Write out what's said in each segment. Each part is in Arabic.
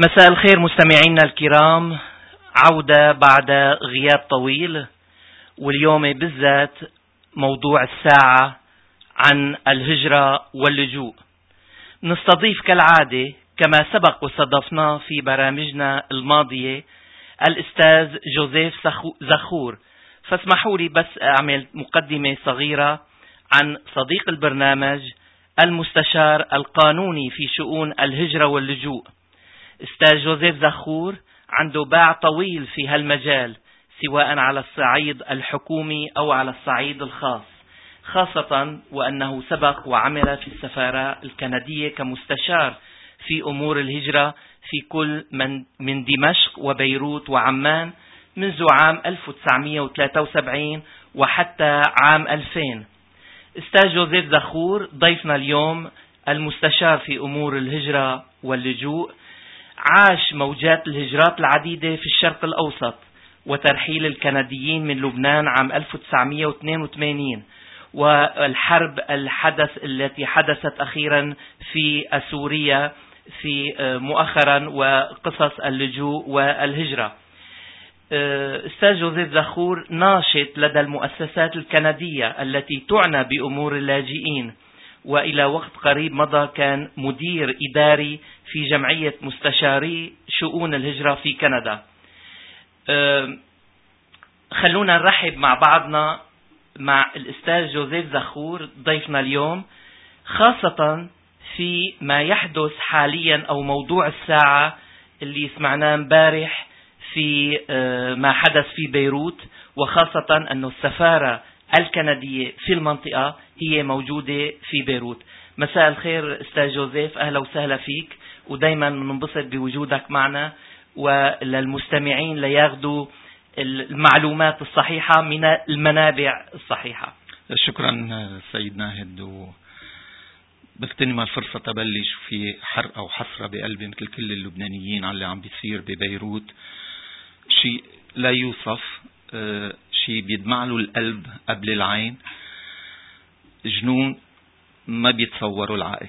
مساء الخير مستمعينا الكرام، عودة بعد غياب طويل، واليوم بالذات موضوع الساعة عن الهجرة واللجوء. نستضيف كالعادة كما سبق واستضفناه في برامجنا الماضية الأستاذ جوزيف زخور، فاسمحوا لي بس أعمل مقدمة صغيرة عن صديق البرنامج المستشار القانوني في شؤون الهجرة واللجوء. أستاذ جوزيف زخور عنده باع طويل في هالمجال، سواء على الصعيد الحكومي أو على الصعيد الخاص، خاصة وأنه سبق وعمل في السفارة الكندية كمستشار في أمور الهجرة في كل من دمشق وبيروت وعمان منذ عام 1973 وحتى عام 2000. أستاذ جوزيف زخور ضيفنا اليوم، المستشار في أمور الهجرة واللجوء، عاش موجات الهجرات العديدة في الشرق الأوسط وترحيل الكنديين من لبنان عام 1982 والحرب التي حدثت أخيرا في سوريا في مؤخرا وقصص اللجوء والهجرة. أستاذ جوزيف زخور ناشط لدى المؤسسات الكندية التي تعنى بأمور اللاجئين، وإلى وقت قريب مضى كان مدير إداري في جمعية مستشاري شؤون الهجرة في كندا. خلونا نرحب مع بعضنا مع الأستاذ جوزيف زخور ضيفنا اليوم، خاصة في ما يحدث حاليا أو موضوع الساعة اللي سمعناه امبارح في ما حدث في بيروت، وخاصة أن السفارة الكندية في المنطقة هي موجودة في بيروت. مساء الخير أستاذ جوزيف، أهلا وسهلا فيك، ودايما ننبسط بوجودك معنا وللمستمعين لياخذوا المعلومات الصحيحة من المنابع الصحيحة. شكرا سيد ناهد، بغتنم الفرصة تبلش في حرقة وحسرة بقلبي مثل كل اللبنانيين على اللي عم بيصير ببيروت. شيء لا يوصف، شيء بيدمع له القلب قبل العين، جنون ما بيتصوروا العقل.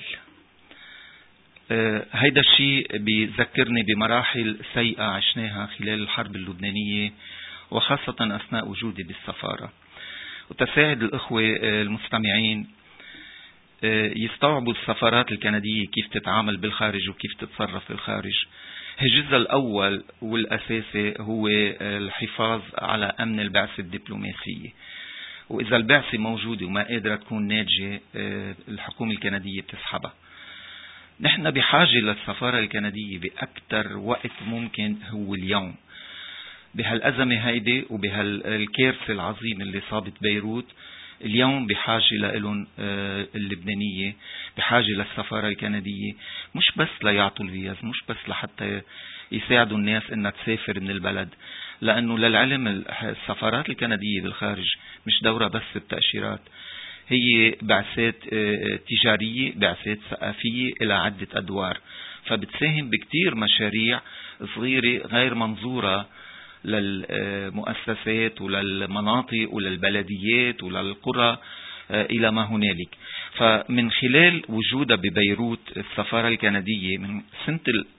هيدا الشيء بيذكرني بمراحل سيئة عشناها خلال الحرب اللبنانية، وخاصة أثناء وجودي بالسفارة. وتساعد الأخوة المستمعين يستوعبوا السفارات الكندية كيف تتعامل بالخارج وكيف تتصرف بالخارج. الجزء الأول والأساسي هو الحفاظ على أمن البعثة الدبلوماسية، وإذا البعثة موجودة وما قادرة تكون ناتجة الحكومة الكندية بتسحبها. نحن بحاجة للسفارة الكندية بأكثر وقت ممكن هو اليوم، بهالأزمة هيدي وبهالكارثة العظيمة اللي صابت بيروت. اليوم بحاجة لهم اللبنانية، بحاجة للسفارة الكندية، مش بس ليعطوا الفيز، مش بس لحتى يساعدوا الناس انها تسافر من البلد، لأنه للعلم السفارات الكندية بالخارج مش دورة بس التأشيرات، هي بعثات تجارية، بعثات ثقافية إلى عدة أدوار، فبتساهم بكتير مشاريع صغيرة غير منظورة للمؤسسات وللمناطق وللبلديات وللقرى إلى ما هنالك. فمن خلال وجودها ببيروت السفارة الكندية من سنة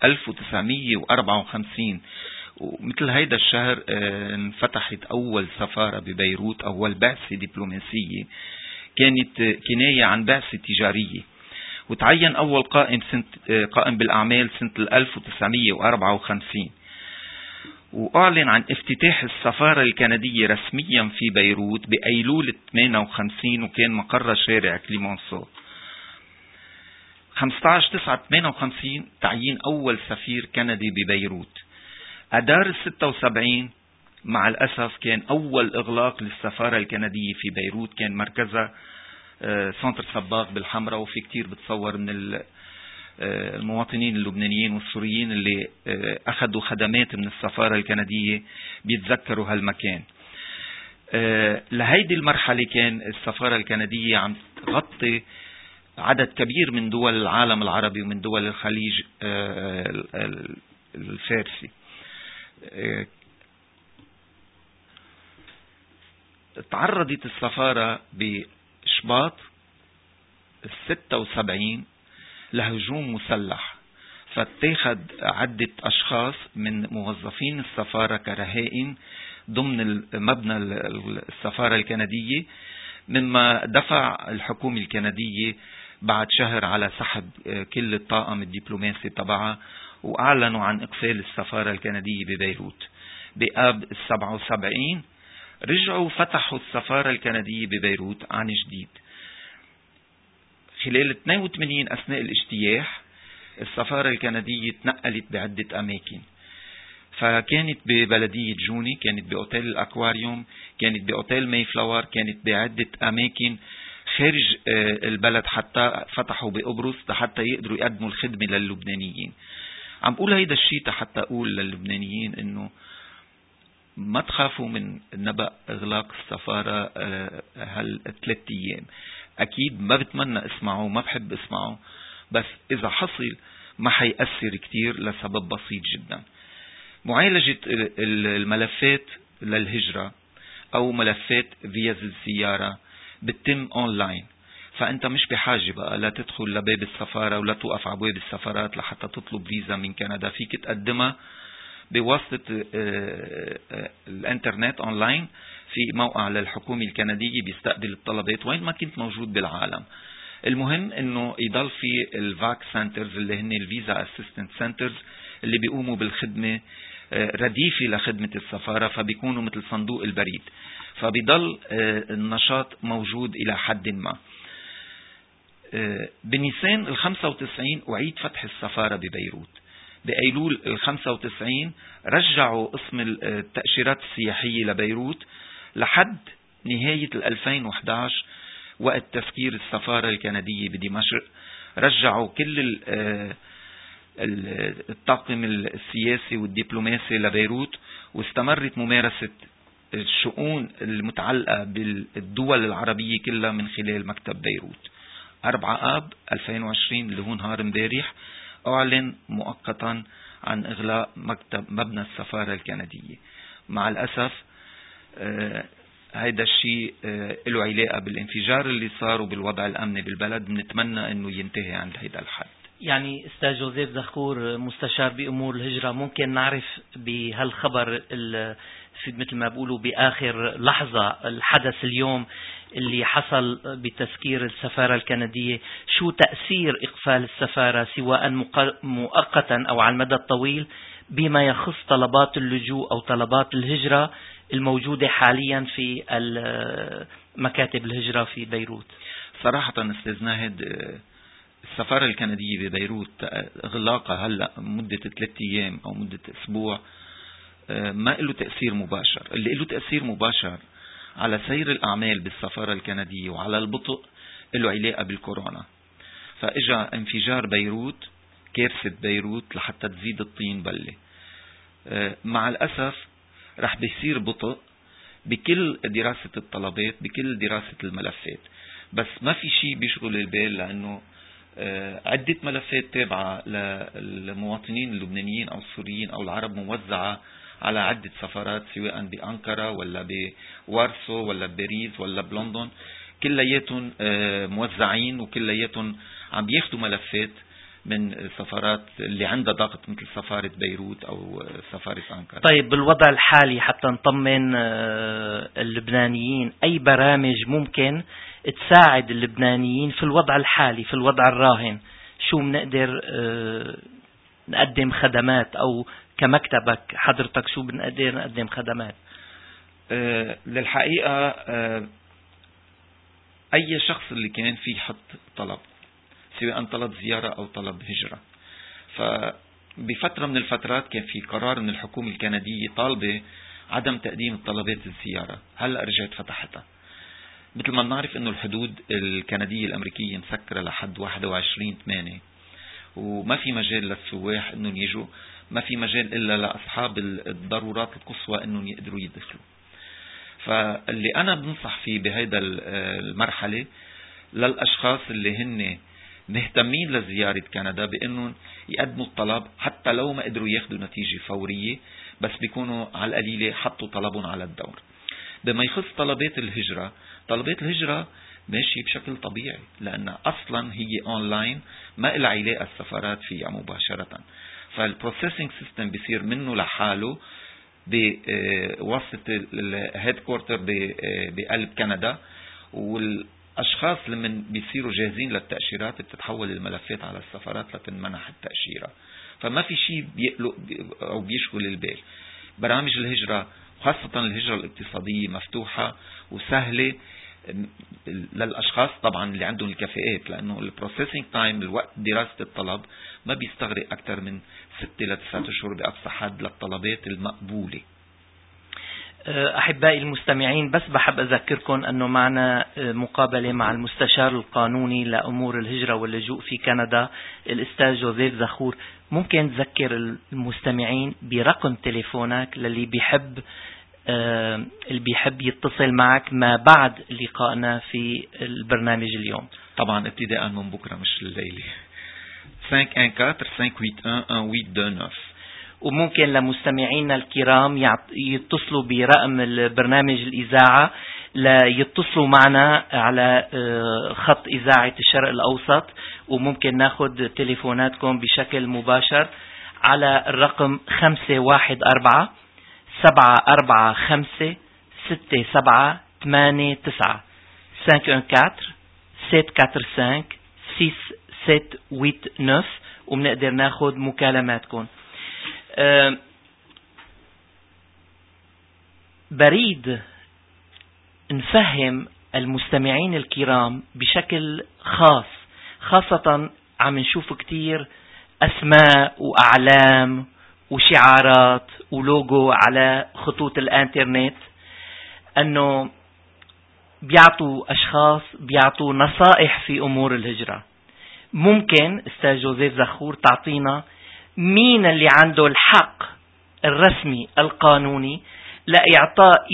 1954، ومثل هيدا الشهر انفتحت أول سفارة ببيروت، أول بعثة دبلوماسية كانت كناية عن بعثة تجارية، وتعين أول قائم بالأعمال سنة 1954، وأعلن عن افتتاح السفارة الكندية رسميا في بيروت بأيلول 58، وكان مقر شارع كليمونسو. 15/9/58 تعيين أول سفير كندي ببيروت. أدار 76 مع الأسف كان أول إغلاق للسفارة الكندية في بيروت، كان مركزها سنتر صباغ بالحمراء، وفي كتير بتصور من المواطنين اللبنانيين والسوريين اللي أخذوا خدمات من السفارة الكندية بيتذكروا هالمكان. لهيدي المرحلة كان السفارة الكندية عم تغطي عدد كبير من دول العالم العربي ومن دول الخليج الفارسي. تعرضت السفارة بشباط 76 لهجوم مسلح، فاتخذ عدة أشخاص من موظفين السفارة كرهائن ضمن مبنى السفارة الكندية، مما دفع الحكومة الكندية بعد شهر على سحب كل الطاقم الدبلوماسي تبعها، وأعلنوا عن إقفال السفارة الكندية ببيروت. بآب 77 رجعوا فتحوا السفارة الكندية ببيروت عن جديد. خلال 82 أثناء الاجتياح السفارة الكندية تنقلت بعدة أماكن، فكانت ببلدية جوني، كانت بأوتيل الأكواريوم، كانت بأوتيل ماي فلاور، كانت بعدة أماكن خارج البلد، حتى فتحوا بقبرص حتى يقدروا يقدموا الخدمة للبنانيين. عم بقول هيدا الشيء حتى أقول للبنانيين إنه ما تخافوا من نبأ إغلاق السفارة هال3 أيام. أكيد ما بتمنى اسمعه، ما بحب اسمعه، بس إذا حصل ما حيأثر كتير لسبب بسيط جدا. معالجة الملفات للهجرة أو ملفات فيز الزيارة بتتم أونلاين، فأنت مش بحاجة بقى لا تدخل لباب السفارة ولا توقف على باب السفارات لحتى تطلب فيزا من كندا. فيك تقدمها بواسطة الانترنت أونلاين في موقع للحكومة الكندية بيستقبل الطلبات وين ما كنت موجود بالعالم. المهم انه يضل في الفاك سنترز اللي هن الفيزا اسيستنت سنترز اللي بيقوموا بالخدمة رديفة لخدمة السفارة، فبيكونوا مثل صندوق البريد، فبيضل النشاط موجود إلى حد ما. بنيسان 95 أعيد فتح السفارة ببيروت. بأيلول 95 رجعوا اسم التأشيرات السياحية لبيروت لحد نهاية 2011 وقت تسكير السفارة الكندية بدمشق. رجعوا كل الطاقم السياسي والدبلوماسي لبيروت، واستمرت ممارسة الشؤون المتعلقة بالدول العربية كلها من خلال مكتب بيروت. 4 آب 2020 اللي هو نهار امبارح أعلن مؤقتا عن إغلاق مبنى السفارة الكندية. مع الأسف هيدا الشيء له علاقة بالانفجار اللي صار وبالوضع الأمني بالبلد. بنتمنى أنه ينتهي عند هيدا الحد. يعني أستاذ جوزيف زخور مستشار بأمور الهجرة، ممكن نعرف بهالخبر في مثل ما بقولوا بآخر لحظة الحدث اليوم اللي حصل بتسكير السفارة الكندية، شو تأثير إقفال السفارة سواء مؤقتا أو على المدى الطويل بما يخص طلبات اللجوء أو طلبات الهجرة الموجودة حاليا في مكاتب الهجرة في بيروت؟ صراحة أستاذ ناهد، السفارة الكندية ببيروت إغلاقها هلأ مدة 3 أيام أو مدة أسبوع ما له تأثير مباشر. اللي له تأثير مباشر على سير الأعمال بالسفارة الكندية وعلى البطء له علاقة بالكورونا. فإجا انفجار بيروت، كارثة بيروت لحتى تزيد الطين بلة. مع الأسف رح بيصير بطء بكل دراسة الطلبات، بكل دراسة الملفات، بس ما في شيء بيشغل البال، لأنه عدة ملفات تابعة للمواطنين اللبنانيين أو السوريين أو العرب موزعة على عدة سفارات سواء بأنقرة ولا بوارسو ولا بباريس ولا بلندن، كلياتهم موزعين وكلياتهم عم بياخدوا ملفات من السفارات اللي عندها ضغط مثل سفارة بيروت أو سفارة أنقرة. طيب بالوضع الحالي حتى نطمن اللبنانيين، أي برامج ممكن تساعد اللبنانيين في الوضع الحالي في الوضع الراهن؟ شو بنقدر نقدم خدمات أو كمكتبك حضرتك شو بنقدر نقدم خدمات؟ للحقيقة أي شخص اللي كان فيه حط طلب سواء طلب زيارة أو طلب هجرة، فبفترة من الفترات كان في قرار من الحكومة الكندية طالبة عدم تقديم الطلبات الزيارة. هلأ رجعت فتحتها. مثل ما نعرف أنه الحدود الكندية الأمريكية مسكرة لحد 21/8 وما في مجال للسواح أنهم يجوا، ما في مجال إلا لأصحاب الضرورات القصوى أنهم يقدروا يدخلوا. فاللي أنا بنصح فيه بهيدا المرحلة للأشخاص اللي هن مهتمين لزيارة كندا بأنهم يقدموا الطلب حتى لو ما قدروا ياخدوا نتيجة فورية، بس بيكونوا على القليلة حطوا طلبهم على الدور. بما يخص طلبات الهجرة ماشي بشكل طبيعي، لأن أصلا هي أونلاين ما إلها علاقة السفارات فيها مباشرة. فالبروسيسنج سيستم بيصير منه لحاله بواسطة الهيد كورتر بقلب كندا، والأشخاص لما بيصيروا جاهزين للتأشيرات بتتحول الملفات على السفارات لتنمنح التأشيرة. فما في شيء بيقلق أو بيشغل البال. برامج الهجرة خاصة الهجرة الاقتصادية مفتوحة وسهلة للأشخاص طبعا اللي عندهم الكفاءات، لأنه البروسيسنج تايم الوقت دراسة الطلب ما بيستغرق أكثر من 6 ل 9 أشهر بأقصى حد للطلبات المقبولة. أحبائي المستمعين، بس بحب أذكركم أنه معنا مقابلة مع المستشار القانوني لأمور الهجرة واللجوء في كندا الأستاذ جوزيف زخور. ممكن تذكر المستمعين برقم تليفونك للي بيحب يتصل معك ما بعد لقائنا في البرنامج اليوم؟ طبعا ابتداء من بكرة مش الليلة. 514-581-1829. وممكن لمستمعينا الكرام يتصلوا برقم البرنامج الإذاعة ليتصلوا معنا على خط إذاعة الشرق الأوسط، وممكن ناخد تليفوناتكم بشكل مباشر على الرقم 514-745-6789 514-745-6789 وبنقدر ناخد مكالماتكم. بريد نفهم المستمعين الكرام بشكل خاصة عم نشوف كتير أسماء وأعلام وشعارات ولوجو على خطوط الانترنت، أنه بيعطوا نصائح في أمور الهجرة. ممكن أستاذ جوزيف زخور تعطينا مين اللي عنده الحق الرسمي القانوني لإعطاء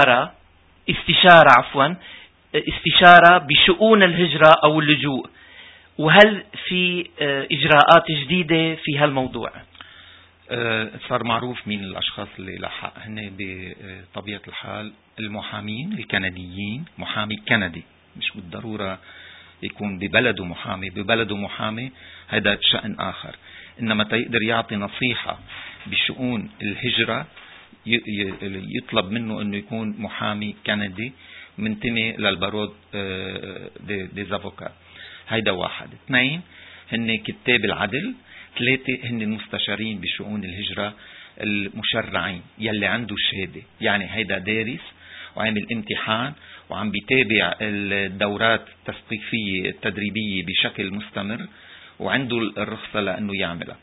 استشارة بشؤون الهجرة أو اللجوء، وهل في إجراءات جديدة في هالموضوع؟ صار معروف مين الأشخاص اللي لحق. هن بطبيعة الحال المحامين الكنديين، محامي كندي مش بالضرورة يكون ببلده محامي، هذا شأن آخر. إنما تقدر يعطي نصيحة بشؤون الهجرة يطلب منه أنه يكون محامي كندي منتمي للبارود دي زافوكا. هيدا 1. 2 هن كتاب العدل. 3 هن المستشارين بشؤون الهجرة المشرعين يلي عنده شهادة، يعني هيدا دارس وعامل امتحان وعم بيتابع الدورات التثقيفية التدريبية بشكل مستمر وعنده الرخصة لأنه يعملها.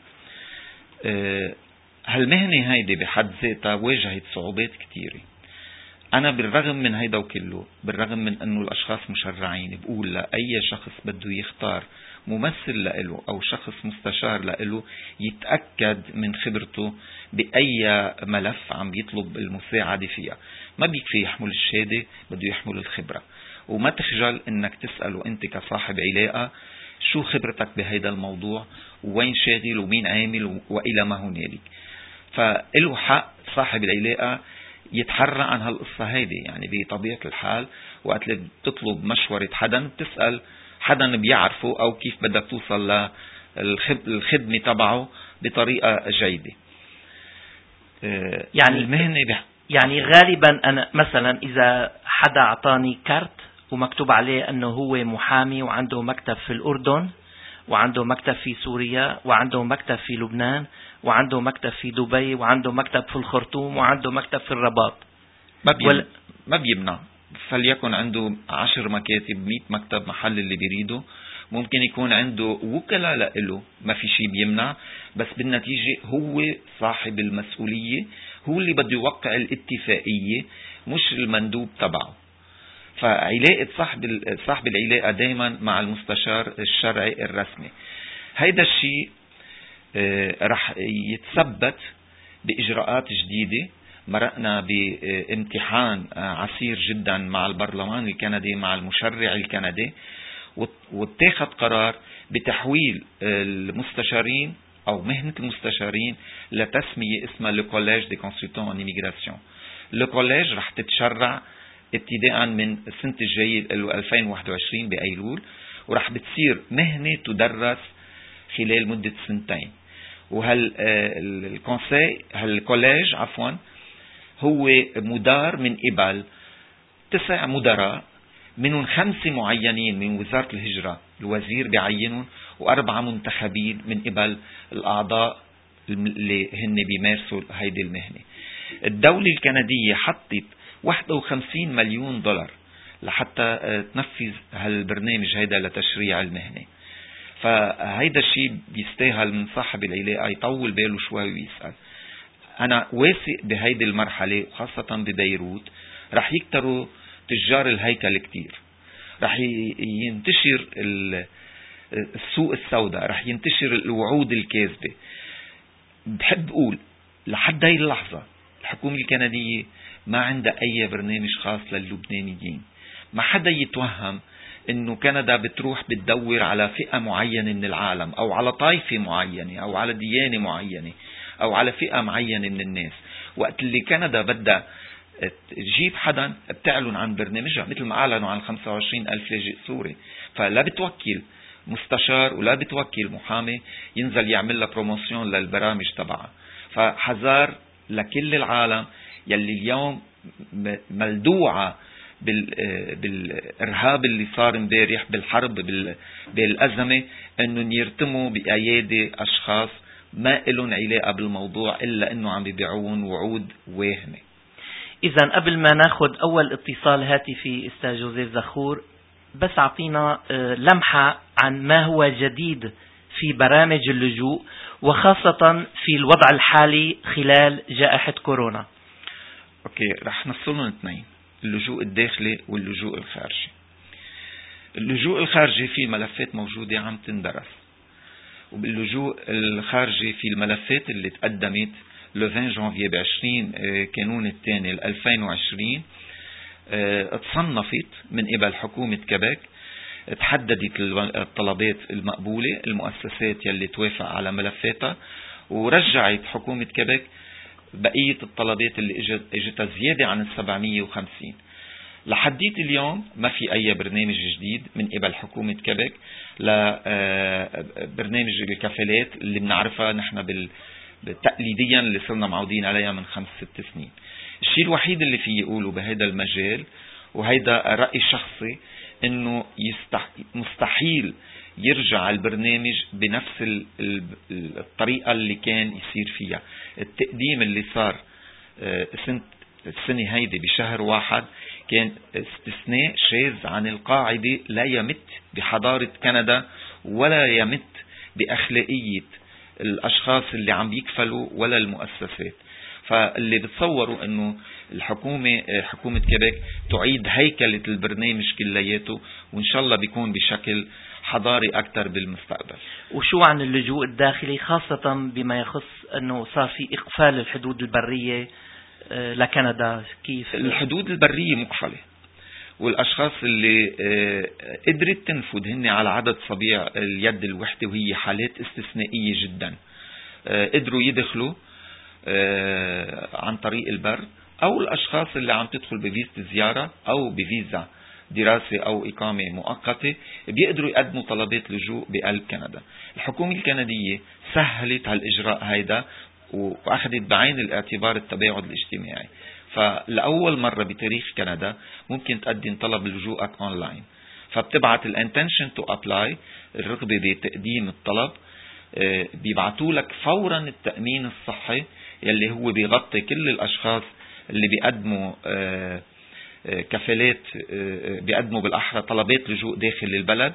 هالمهنة هيدي بحد ذاتها واجهت صعوبات كتيرة. أنا بالرغم من هيدا وكله، بالرغم من أنه الأشخاص مشرعين، بقول لأي شخص بده يختار ممثل لإله أو شخص مستشار لإله يتأكد من خبرته بأي ملف عم يطلب المساعدة فيها. ما بيكفي يحمل الشهادة، بده يحمل الخبرة. وما تخجل أنك تسأله أنت كصاحب علاقة شو خبرتك بهيدا الموضوع، وين شاغل ومين عامل وإلى ما هنالك. فإله حق صاحب العلاقة يتحرى عن هالقصة هيدي. يعني بطبيعة الحال وقت اللي بتطلب مشورة حدا بتسأل حدا بيعرفه أو كيف بدك توصل للخدمة تبعه بطريقة جيدة. يعني المهنة يعني غالبا أنا مثلا إذا حدا أعطاني كارت ومكتوب عليه أنه هو محامي وعنده مكتب في الأردن وعنده مكتب في سوريا وعنده مكتب في لبنان وعنده مكتب في دبي وعنده مكتب في الخرطوم وعنده مكتب في الرباط، ما بيمنع. فليكن عنده 10 مكاتب 100 مكتب محل اللي بيريده. ممكن يكون عنده وكلاء لإله، ما في شيء بيمنع، بس بالنتيجة هو صاحب المسؤولية، هو اللي بده يوقع الاتفاقية مش المندوب تبعه. فعلاقة صاحب العلاقة دايما مع المستشار الشرعي الرسمي. هيدا الشيء رح يتثبت بإجراءات جديدة. مرقنا بامتحان عسير جدا مع البرلمان الكندي مع المشرع الكندي، واتخذ قرار بتحويل المستشارين أو مهنة المستشارين لتسمية اسمها لو كوليج دي كونسلتون ان إيميغراسيون. لو كوليج رح تتشرع ابتداء من السنة الجاية 2021 بأيلول، ورح بتصير مهنة تدرس خلال مدة 2 سنين. هالكوليج هو مدار من قبل 9 مدراء، منهم 5 معينين من وزارة الهجرة الوزير بعينهم، و4 منتخبين من قبل الأعضاء اللي هن بيمارسوا هيدي المهنة. الدولة الكندية حطت 51 مليون دولار لحتى تنفذ هالبرنامج هيدا لتشريع المهنة. فهيدا الشيء بيستاهل من صاحب العلاقة يطول باله شوي ويسأل. أنا واثق بهيدي المرحلة وخاصة ببيروت رح يكتروا تجار الهيكل كتير، رح ينتشر السوق السوداء، رح ينتشر الوعود الكاذبة. بحب أقول لحد هاي اللحظة الحكومة الكندية ما عندها أي برنامج خاص للبنانيين. ما حدا يتوهم انه كندا بتروح بتدور على فئة معينة من العالم، او على طائفة معينة، او على ديانة معينة، او على فئة معينة من الناس. وقت اللي كندا بدها تجيب حدا بتعلن عن برنامجها، مثل ما اعلنوا عن 25,000 لاجئ سوري. فلا بتوكل مستشار ولا بتوكل محامي ينزل يعمل لها بروموسيون للبرامج تبعها. فحذار لكل العالم يلي اليوم ملدوعة بالإرهاب اللي صار امبارح، بالحرب، بالأزمة، أنه يرتموا بأيادي أشخاص ما إلهم علاقة بالموضوع إلا أنه عم بيبيعون وعود واهمة. إذا قبل ما ناخد أول اتصال هاتفي أستاذ جوزيف زخور، بس أعطينا لمحة عن ما هو جديد في برامج اللجوء، وخاصة في الوضع الحالي خلال جائحة كورونا. أوكي، رح نفصلهم 2: اللجوء الداخلي واللجوء الخارجي. اللجوء الخارجي في ملفات موجودة عم تندرس، وباللجوء الخارجي في الملفات اللي تقدمت le 20 جانفيي ب20 كانون الثاني 2020 اتصنفت من قبل حكومة كيبيك، تحددت الطلبات المقبولة، المؤسسات يلي توافق على ملفاتها، ورجعت حكومة كيبيك بقية الطلبات اللي اجتها زيادة عن 750. لحديت اليوم ما في أي برنامج جديد من قبل حكومة كيبيك لبرنامج الكفالات اللي بنعرفها نحن تقليديا اللي صرنا معودين عليها من 5-6 سنين. الشيء الوحيد اللي فيه يقوله بهذا المجال، وهيدا رأي شخصي، انه مستحيل يرجع البرنامج بنفس الطريقة اللي كان يصير فيها. التقديم اللي صار السنة هيدي بشهر 1 كان استثناء شاذ عن القاعدة، لا يمت بحضارة كندا ولا يمت بأخلاقية الأشخاص اللي عم يكفلوا ولا المؤسسات. فاللي بتصوروا انه حكومة كيبيك تعيد هيكلة البرنامج كلياته، وان شاء الله بيكون بشكل حضاري اكثر بالمستقبل. وشو عن اللجوء الداخلي، خاصة بما يخص انه صار في اقفال الحدود البرية لكندا؟ كيف الحدود البرية مقفلة، والاشخاص اللي قدرت تنفذ هن على عدد صبيع اليد الوحدة، وهي حالات استثنائية جدا، قدروا يدخلوا عن طريق البر، او الاشخاص اللي عم تدخل بفيزا زيارة او بفيزا دراسة او اقامة مؤقتة بيقدروا يقدموا طلبات لجوء بقلب كندا. الحكومة الكندية سهلت هالاجراء هيدا واخذت بعين الاعتبار التباعد الاجتماعي. فلأول مرة بتاريخ كندا ممكن تقدم طلب لجوءك اونلاين، فبتبعت الانتنشن تو ابلاي، الرغبة بتقديم الطلب، بيبعتوا لك فورا التأمين الصحي يلي هو بيغطي كل الاشخاص اللي بيقدموا كفالات، بيقدموا بالاحرى طلبات لجوء داخل البلد.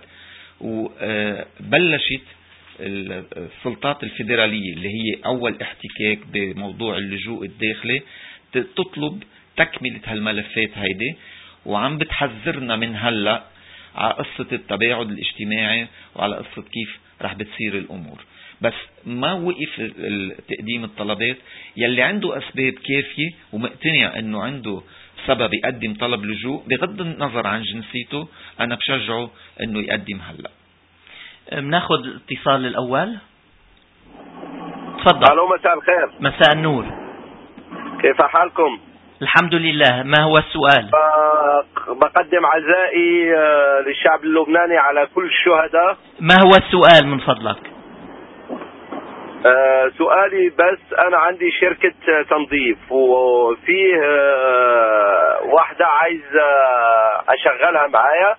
وبلشت السلطات الفيدرالية اللي هي اول احتكاك بموضوع اللجوء الداخلي تطلب تكملة هالملفات هيدي، وعم بتحذرنا من هلأ على قصة التباعد الاجتماعي وعلى قصة كيف رح بتصير الأمور. بس ما وقف تقديم الطلبات. يلي عنده أسباب كافية ومقتنع أنه عنده سبب يقدم طلب لجوء بغض النظر عن جنسيته، أنا بشجعه أنه يقدم هلأ. بناخد الاتصال الأول. تفضل. الو، مساء الخير. مساء النور. كيف حالكم؟ الحمد لله. ما هو السؤال؟ بقدم عزائي للشعب اللبناني على كل الشهداء. ما هو السؤال من فضلك؟ سؤالي بس أنا عندي شركة تنظيف وفيه واحدة عايز أشغلها معايا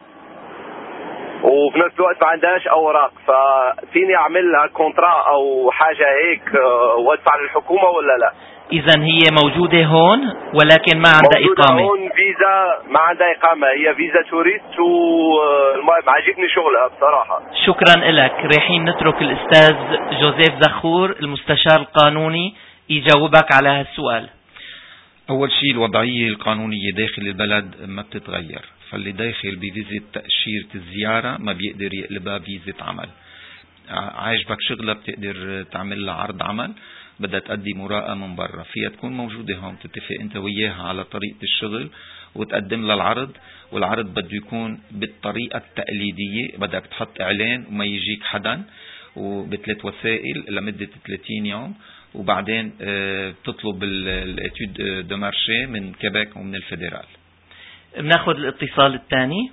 وفي نفس الوقت ما عندهاش أوراق، ففيني أعمل لها كونترا أو حاجة هيك وأدفع للحكومة ولا لا؟ إذا هي موجودة هون ولكن ما عندها إقامة. هون فيزا ما عندها إقامة، هي فيزا توريست وما عجبني شغلها بصراحة. شكرا لك. رايحين نترك الأستاذ جوزيف زخور المستشار القانوني يجاوبك على هالسؤال. أول شيء الوضعية القانونية داخل البلد ما بتتغير، فاللي داخل بفيزة تأشيرة الزيارة ما بيقدر يقلبها فيزة عمل. عاجبك شغلة بتقدر تعمل لها عرض عمل، بدها تأدي مراءة من برا، فيها تكون موجودة هون، تتفق انت وياها على طريقة الشغل وتقدم لها العرض، والعرض بده يكون بالطريقة التقليدية، بدك تحط اعلان وما يجيك حدا وبثلاث وسائل لمدة 30 يوم، وبعدين تطلب الاتيود دو مارشي من كيبيك ومن الفيدرال. بناخذ الاتصال الثاني.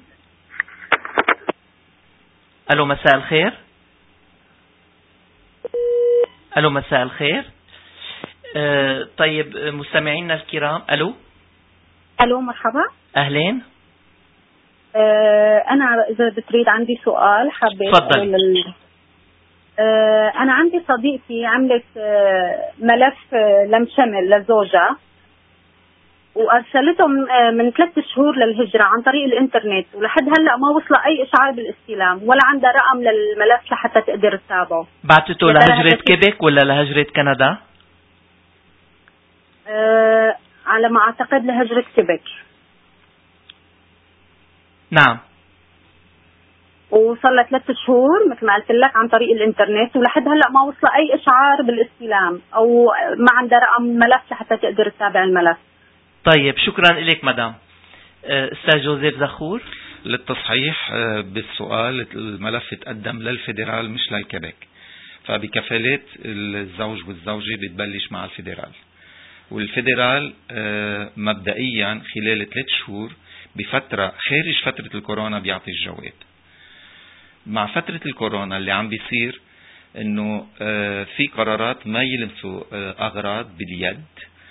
الو مساء الخير. الو مساء الخير. طيب مستمعينا الكرام. الو مرحبا. اهلين. انا اذا بتريد عندي سؤال حابه تفضل. انا عندي صديقتي عملت ملف لم شمل لزوجها وارسلته من 3 شهور للهجرة عن طريق الانترنت، ولحد هلا ما وصل اي اشعار بالاستلام ولا عندها رقم للملف لحتى تقدر تتابعه. بعتته لهجرة كيبيك ولا لهجرة كندا؟ على ما اعتقد لهجرة كيبيك. نعم. وصل لها 3 شهور مثل ما قلت لك عن طريق الانترنت، ولحد هلا ما وصل اي اشعار بالاستلام او ما عندها رقم ملف لحتى تقدر تتابع الملف. طيب شكرا لك مدام. استاذ جوزيف زخور. للتصحيح بالسؤال، الملف تقدم للفيدرال مش للكيبيك، فبكفالات الزوج والزوجة بتبلش مع الفيدرال، والفيدرال مبدئيا خلال 3 شهور بفترة خارج فترة الكورونا بيعطي الجواب. مع فترة الكورونا اللي عم بيصير انه في قرارات ما يلمسوا اغراض باليد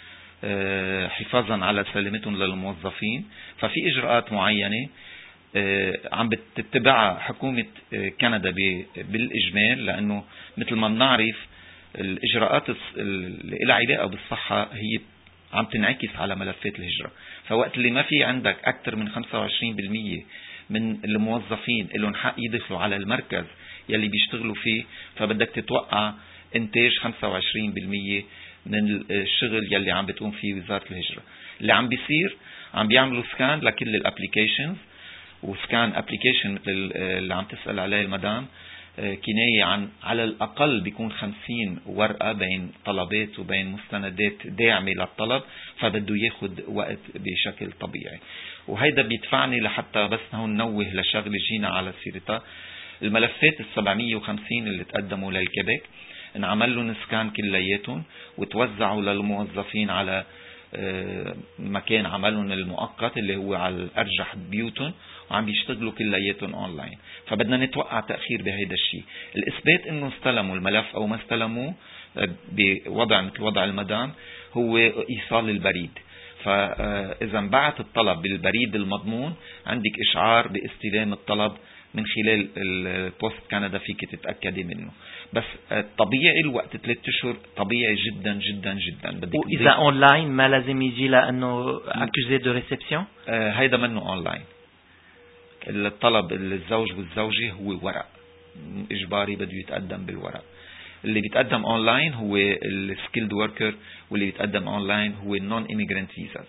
حفاظا على سلامتهم للموظفين، ففي اجراءات معينة عم بتتبعها حكومة كندا بالاجمال، لانه مثل ما بنعرف الاجراءات اللي لها علاقة بالصحة هي عم تنعكس على ملفات الهجرة. فوقت اللي ما في عندك اكثر من 25% من الموظفين لهم حق يدخلوا على المركز يلي بيشتغلوا فيه، فبدك تتوقع انتاج 25% من الشغل يلي عم بتقوم فيه وزارة الهجرة. اللي عم بيصير عم بيعملوا سكان لكل الابليكيشنز، وسكان ابليكيشن مثل اللي عم تسأل عليه المدام كناية عن على الأقل بيكون 50 ورقة بين طلبات وبين مستندات داعمة للطلب، فبده ياخد وقت بشكل طبيعي. وهيدا بيدفعني لحتى بس هون نوه لشغلة جينا على سيرتها. الملفات 750 اللي تقدموا للكيبيك انعمل لهم سكان كلياتهم وتوزعوا للموظفين على مكان عملهم المؤقت اللي هو على الأرجح بيوتهم، وعم بيشتغلوا كلياتهم اونلاين. فبدنا نتوقع تأخير بهيدا الشيء. الإثبات انه استلموا الملف او ما استلموه بوضع مثل وضع المدام هو ايصال البريد. فاذا انبعت الطلب بالبريد المضمون عندك اشعار باستلام الطلب من خلال البوست كندا فيك تتأكدي منه. بس طبيعي الوقت 3 أشهر طبيعي جدا جدا جدا. وإذا أونلاين ما لازم يجي لأنه أكوزي دو ريسبسيون؟ هيدا منه أونلاين. الطلب الزوج والزوجة هو ورق إجباري بده يتقدم بالورق. اللي بيتقدم أونلاين هو السكيلد وركر، واللي بيتقدم أونلاين هو النون إيميغرانت فيزاز.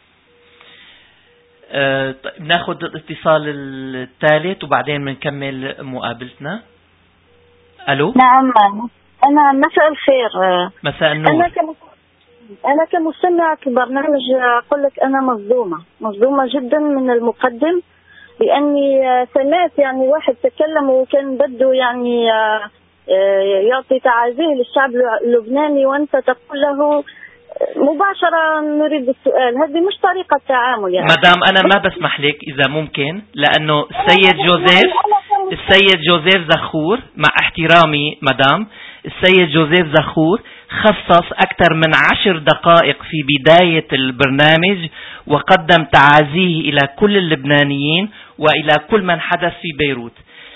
ناخذ الاتصال الثالث وبعدين بنكمل مقابلتنا. الو. نعم انا مساء الخير. مساء النور. انا كمستمعة البرنامج اقول لك انا مصدومة جدا من المقدم، لاني سمعت يعني واحد تكلم وكان بده يعني يعطي تعازيه للشعب اللبناني، وانت تقول له مباشرة نريد السؤال. هذه مش طريقة تعامل يعني. مدام أنا ما بسمح لك إذا ممكن، لأنه السيد جوزيف زخور، مع احترامي مدام، السيد جوزيف زخور خصص أكثر من 10 دقائق في بداية البرنامج وقدم تعازيه إلى كل اللبنانيين وإلى كل من حدث في بيروت.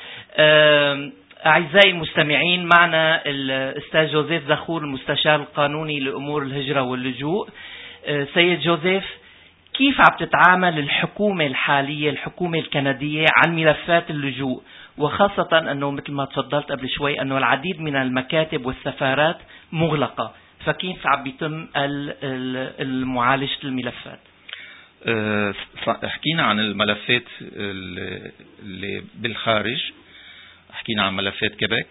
أعزائي المستمعين، معنا الأستاذ جوزيف زخور المستشار القانوني لأمور الهجرة واللجوء. سيد جوزيف، كيف عم تتعامل الحكومة الحالية، الحكومة الكندية، عن ملفات اللجوء، وخاصة أنه مثل ما تفضلت قبل شوي أنه العديد من المكاتب والسفارات مغلقة، فكيف عم بيتم معالجة الملفات؟ حكينا عن الملفات اللي بالخارج، حكينا عن ملفات كيبيك.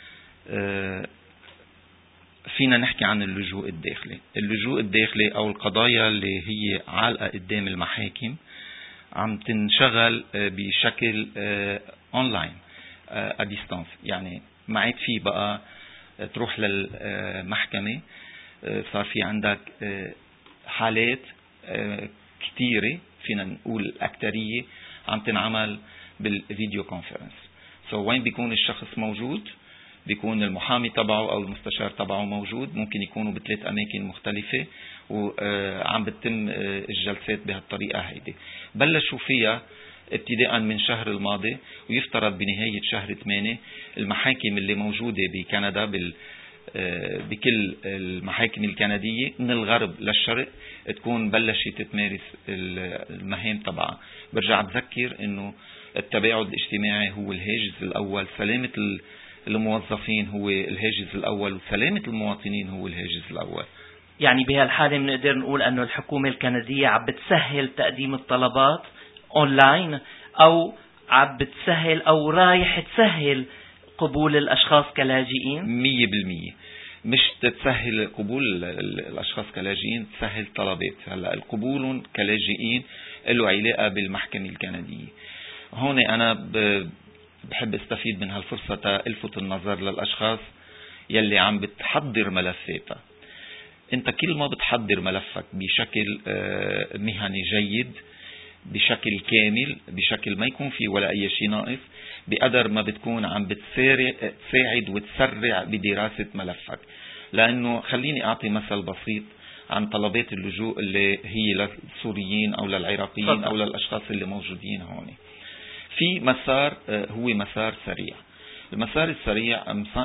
فينا نحكي عن اللجوء الداخلي. اللجوء الداخلي أو القضايا اللي هي عالقة قدام المحاكم عم تنشغل بشكل أونلاين أديستانس، يعني ما عاد في بقى تروح للمحكمة. صار في عندك حالات كتيرة، فينا نقول الأكترية عم تنعمل بالفيديو كونفرنس. وين بيكون الشخص موجود، بيكون المحامي تبعه أو المستشار تبعه موجود، ممكن يكونوا ب3 أماكن مختلفة، وعم بتتم الجلسات بهالطريقة هيدي. بلشوا فيها ابتداء من شهر الماضي، ويفترض بنهاية شهر 8 المحاكم اللي موجودة بكندا بكل المحاكم الكندية من الغرب للشرق تكون بلشت تمارس المهام تبعها. برجع بذكر انه التباعد الاجتماعي هو الهاجس الأول، سلامة الموظفين هو الهاجس الأول، وسلامة المواطنين هو الهاجس الأول. يعني بهالحالة بنقدر نقول أنه الحكومة الكندية عم بتسهل تقديم الطلبات أونلاين، أو عم بتسهل أو رايح تسهل قبول الأشخاص كلاجئين 100%. مش تسهل قبول الأشخاص كلاجئين، تسهل طلبات. هلا القبول كلاجئين له علاقة بالمحكمة الكندية. هون أنا بحب استفيد من هالفرصة الفت النظر للأشخاص يلي عم بتحضر ملفاتها. انت كل ما بتحضر ملفك بشكل مهني جيد، بشكل كامل، بشكل ما يكون فيه ولا أي شيء ناقص، بقدر ما بتكون عم تساعد وتسرع بدراسة ملفك. لأنه خليني أعطي مثل بسيط عن طلبات اللجوء اللي هي للسوريين أو للعراقيين أو للأشخاص اللي موجودين هون. في مسار هو مسار سريع. المسار السريع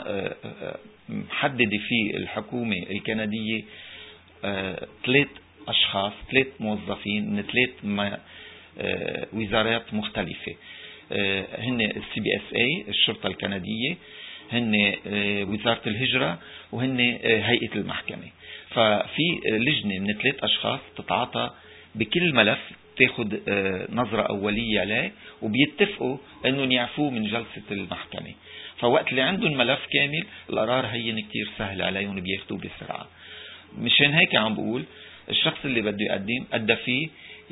محدد فيه الحكومة الكندية 3 أشخاص، 3 موظفين من 3 وزارات مختلفة. هن CBSA الشرطة الكندية، هن وزارة الهجرة، وهن هيئة المحكمة. ففي لجنة من 3 أشخاص تتعاطى بكل ملف، تاخد نظرة أولية عليه، وبيتفقوا أنه يعفوه من جلسة المحكمة. فوقت اللي عندهم ملف كامل القرار هين كتير سهل عليهم، بياخدوه بسرعة. مشان هيك عم بقول الشخص اللي بده يقدم قد فيه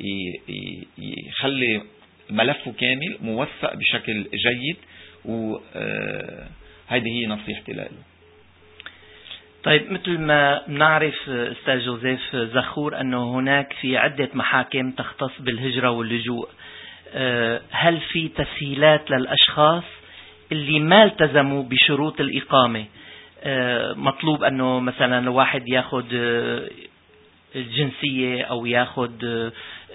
يخلي ملفه كامل موثق بشكل جيد، وهذه هي نصيحتي له. طيب، مثل ما نعرف أستاذ جوزيف زخور أنه هناك في عدة محاكم تختص بالهجرة واللجوء، هل في تسهيلات للأشخاص اللي ما التزموا بشروط الإقامة؟ مطلوب أنه مثلا الواحد ياخد الجنسية أو ياخد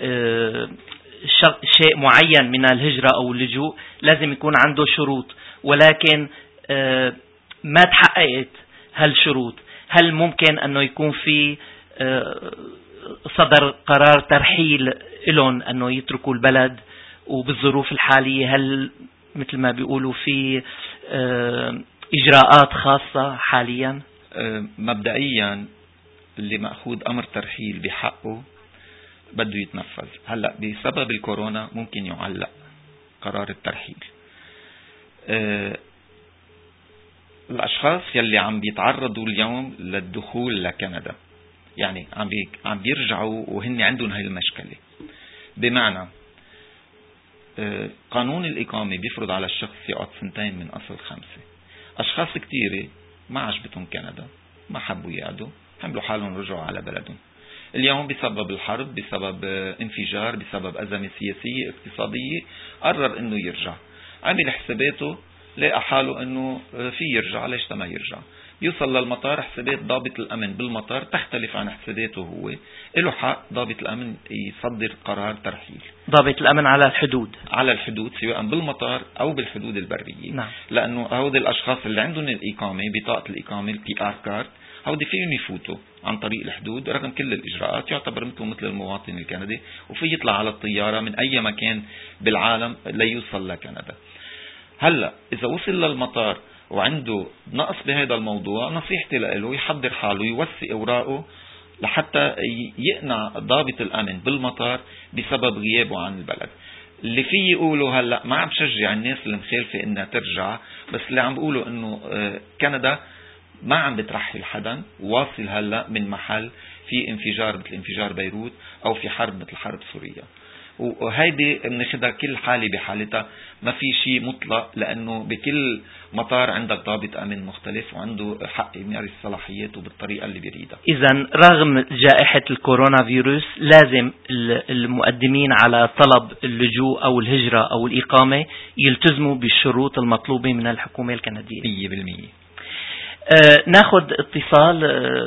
شيء معين من الهجرة أو اللجوء، لازم يكون عنده شروط، ولكن ما تحققت هالشروط. هل ممكن أنه يكون في صدر قرار ترحيل لهم أنه يتركوا البلد؟ وبالظروف الحالية هل مثل ما بيقولوا في إجراءات خاصة حاليا؟ مبدئيا اللي مأخوذ أمر ترحيل بحقه بده يتنفذ. هلأ بسبب الكورونا ممكن يعلق قرار الترحيل. الأشخاص يلي عم بيتعرضوا اليوم للدخول لكندا، يعني عم بيرجعوا وهن عندهم هاي المشكلة. بمعنى قانون الإقامة بيفرض على الشخص يقعد 2 من أصل 5. أشخاص كتيرة ما عجبتهم كندا، ما حبوا يقعدوا، حملوا حالهم رجعوا على بلدهم. اليوم بسبب الحرب، بسبب انفجار، بسبب أزمة سياسية اقتصادية قرر انه يرجع. عمل حساباته لقى حاله انه في يرجع، ليش ما يرجع؟ يوصل للمطار، حسابات ضابط الأمن بالمطار تختلف عن حساباته هو. له حق ضابط الأمن يصدر قرار ترحيل. ضابط الأمن على الحدود سواء بالمطار أو بالحدود البرية. نعم. لأنه هؤلاء الأشخاص اللي عندهم الإقامة، بطاقة الإقامة الPR كارد، هؤلاء فيهم يفوتوا عن طريق الحدود رغم كل الإجراءات، يعتبر مثل المواطن الكندي، وفي يطلع على الطيارة من أي مكان بالعالم ليوصل لكندا. هلأ إذا وصل للمطار وعنده نقص بهذا الموضوع، نصيحتي له يحضر حاله، يوثق أوراقه لحتى يقنع ضابط الأمن بالمطار بسبب غيابه عن البلد. اللي فيه يقوله هلأ ما عم بشجع الناس المخالفة إنها ترجع، بس اللي عم بقوله إنه كندا ما عم بترحل حدا، واصل هلأ من محل في انفجار مثل انفجار بيروت أو في حرب مثل حرب سوريا. وهيدي بناخدها كل حالة بحالتها، ما في شيء مطلق، لأنه بكل مطار عندك ضابط أمن مختلف وعنده حق يمارس صلاحياته بالطريقة اللي بيريدها. إذن رغم جائحة الكورونا فيروس لازم المقدمين على طلب اللجوء أو الهجرة أو الإقامة يلتزموا بالشروط المطلوبة من الحكومة الكندية 100%. ناخد اتصال.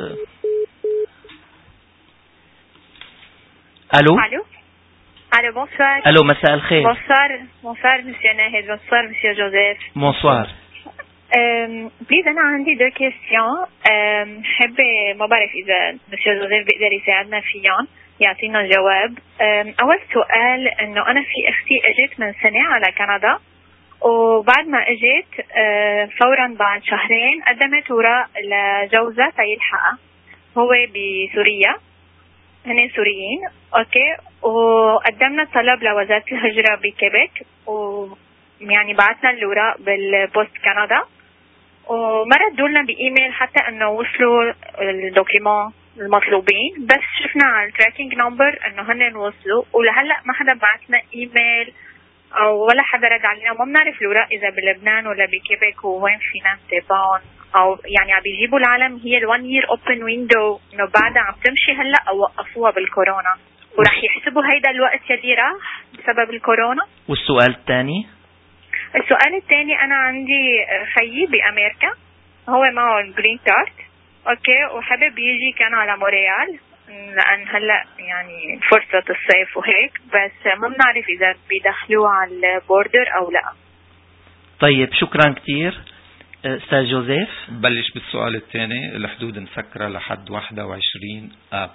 ألو. Allô, bonsoir. Allô, مساء الخير. Bonsoir, monsieur Nahid. Bonsoir, monsieur Joseph. Bonsoir. Please, أنا عندي deux questions. حابة ما بعرف إذا monsieur Joseph بيقدر يساعدنا فيهم، يعطينا جواب. أول سؤال إنه أنا في أختي أجت من سنة على كندا، وبعد ما أجت فورا بعد شهرين قدمت وراء لجوزها تيلحقها. هو بسوريا، هن سوريين، اوكي. وقدمنا طلب لوزارة الهجرة بكيبيك، ويعني بعثنا الوراق بالبوست كندا، وما ردوا لنا بإيميل حتى انه وصلوا الدوكيمون المطلوبين، بس شفنا على التراكينج نمبر انه هن وصلوا، ولهلا ما حدا بعثنا إيميل او ولا حدا رد علينا. ما بنعرف الوراق اذا بلبنان ولا بكيبيك، ووين فينا نتابعهم، او يعني عم بيجيبوا العالم هي ال1 year open window انه بعدها عم تمشي هلا او وقفوها بالكورونا، ورح يحسبوا هيدا الوقت يلي راح بسبب الكورونا. والسؤال الثاني انا عندي خيي بامريكا، هو معه الجرين كارد، اوكي، وحابب يجي كان على مونريال لان هلا يعني فرصة الصيف وهيك، بس ما بنعرف اذا بيدخلوه على البوردر او لا. طيب شكرا كتير أستاذ جوزيف. بلش بالسؤال الثاني. الحدود مسكرة لحد 21 آب،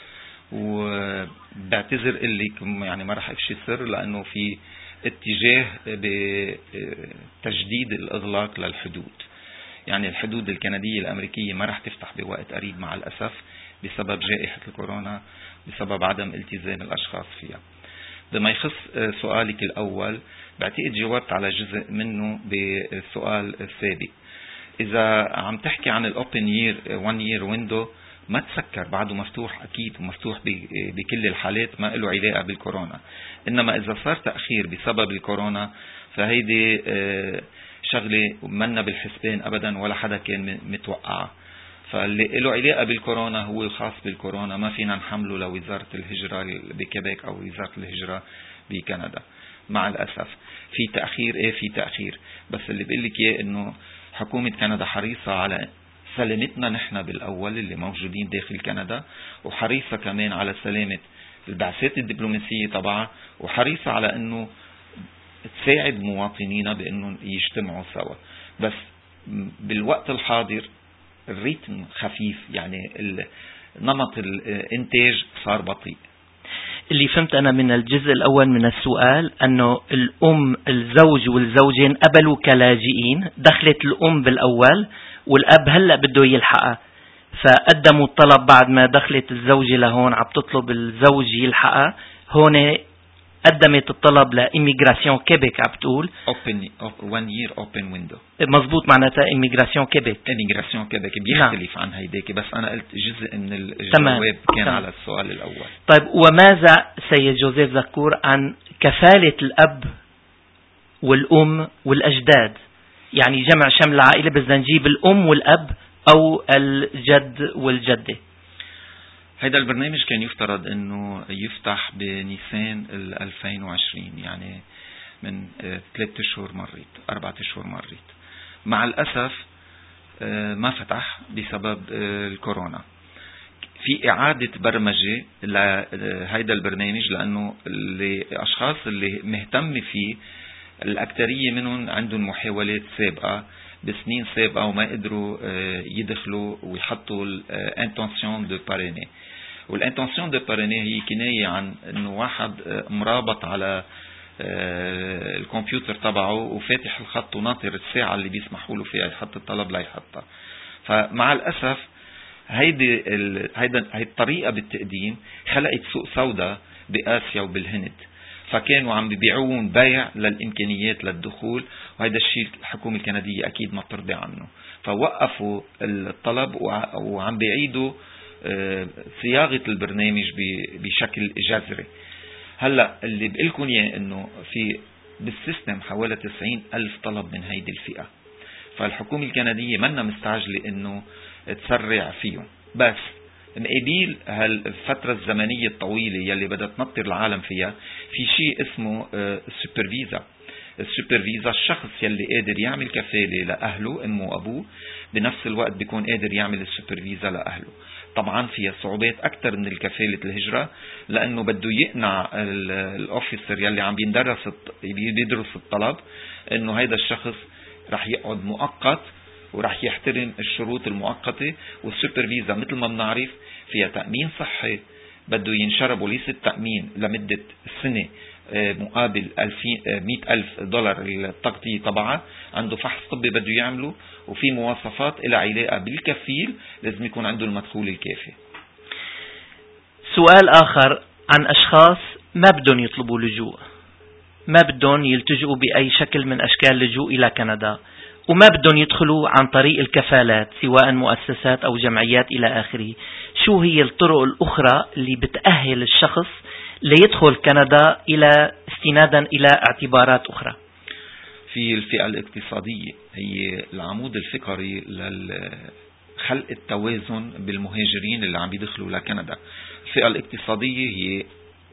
وبعتذر لك يعني ما رح افشي سر، لانه في اتجاه بتجديد الاغلاق للحدود. يعني الحدود الكندية الامريكية ما رح تفتح بوقت قريب مع الاسف بسبب جائحة الكورونا، بسبب عدم التزام الاشخاص فيها. بما يخص سؤالك الاول، بعتقد جاوبت على جزء منه بالسؤال السابق. اذا عم تحكي عن الاوبن يير 1 year window، ما تسكر، بعده مفتوح اكيد، ومفتوح بكل الحالات، ما له علاقه بالكورونا. انما اذا صار تاخير بسبب الكورونا فهيدي شغله منا بالحسبان ابدا، ولا حدا كان متوقعها. فاللي له علاقه بالكورونا هو الخاص بالكورونا، ما فينا نحمله لوزاره الهجره بكيبيك او وزاره الهجره بكندا. مع الاسف في تاخير، في تاخير، بس اللي بقول لك اياه انه حكومه كندا حريصه على سلامتنا نحن بالاول اللي موجودين داخل كندا، وحريصه كمان على سلامه البعثات الدبلوماسيه تبعها، وحريصه على انه تساعد مواطنينا بانه يجتمعوا سوا. بس بالوقت الحاضر الريتم خفيف، يعني نمط الانتاج صار بطيء. اللي فهمت أنا من الجزء الأول من السؤال أنه الزوج والزوجين قبلوا كلاجئين، دخلت الأم بالأول والأب هلأ بده يلحقها، فقدموا الطلب بعد ما دخلت الزوجة لهون عم تطلب الزوج يلحقها. هون قدمت الطلب لإميغراسيون كيبيك، عم بتقول 1 year open window. مزبوط، معناتها إميغراسيون كيبيك. إميغراسيون كيبيك بيختلف عن هيداك، بس أنا قلت جزء من الجواب كان على السؤال الأول. طيب، وماذا سيد جوزيف ذكور عن كفالة الأب والأم والأجداد؟ يعني جمع شمل العائلة، بدنا نجيب الأم والأب أو الجد والجدة. هيدا البرنامج كان يفترض انه يفتح بنيسان 2020، يعني من 3 أشهر مريت 4 أشهر مريت. مع الأسف ما فتح بسبب الكورونا. في إعادة برمجة لهيدا البرنامج، لأنه الأشخاص اللي مهتم فيه الأكترية منهم عندهم محاولات سابقة بسنين سابقة وما قدروا يدخلوا ويحطوا الانتنسيون دو باريني. والانتنسيون دو باريني هي كناية عن انه واحد مرابط على الكمبيوتر تبعه وفاتح الخط وناطر الساعة اللي بيسمحوا له فيها يحط الطلب ليحطها. فمع الأسف هيدي الطريقة بالتقديم خلقت سوق سوداء بآسيا وبالهند، فكانوا عم بيبيعون بيع للإمكانيات للدخول، وهذا الشيء الحكومة الكندية أكيد ما بترضى عنه، فوقفوا الطلب وعم بيعيدوا صياغة البرنامج بشكل جذري. هلأ اللي بقلكم إياه إنه في بالسيستم حوالي 90,000 طلب من هيدي الفئة، فالحكومة الكندية منا مستعجلة إنه تسرع فيهم، بس مقابل هالفترة الزمنية الطويلة يلي بدها تنطر العالم فيها في شيء اسمه السوبرفيزا. السوبرفيزا الشخص يلي قادر يعمل كفالة لأهله أمه وأبوه بنفس الوقت بيكون قادر يعمل السوبرفيزا لأهله. طبعا فيها صعوبات أكثر من الكفالة الهجرة، لأنه بده يقنع الأوفيسر يلي عم بيدرس الطلب أنه هيدا الشخص رح يقعد مؤقت ورح يحترم الشروط المؤقتة. والسوبرفيزا مثل ما بنعرف فيها تأمين صحي بده ينشرب وليس التأمين لمدة سنة مقابل $100,000 التغطية طبعا، عنده فحص طبي بده يعمله، وفي مواصفات إلى علاقة بالكفيل لازم يكون عنده المدخول الكافي. سؤال آخر عن أشخاص ما بدهم يطلبوا لجوء، ما بدهم يلتجئوا بأي شكل من أشكال اللجوء إلى كندا، وما بدهم يدخلوا عن طريق الكفالات سواء مؤسسات أو جمعيات إلى آخره. شو هي الطرق الأخرى اللي بتأهل الشخص ليدخل كندا استنادا إلى اعتبارات أخرى؟ في الفئة الاقتصادية هي العمود الفقري لخلق التوازن بالمهاجرين اللي عم بيدخلوا لكندا. الفئة الاقتصادية هي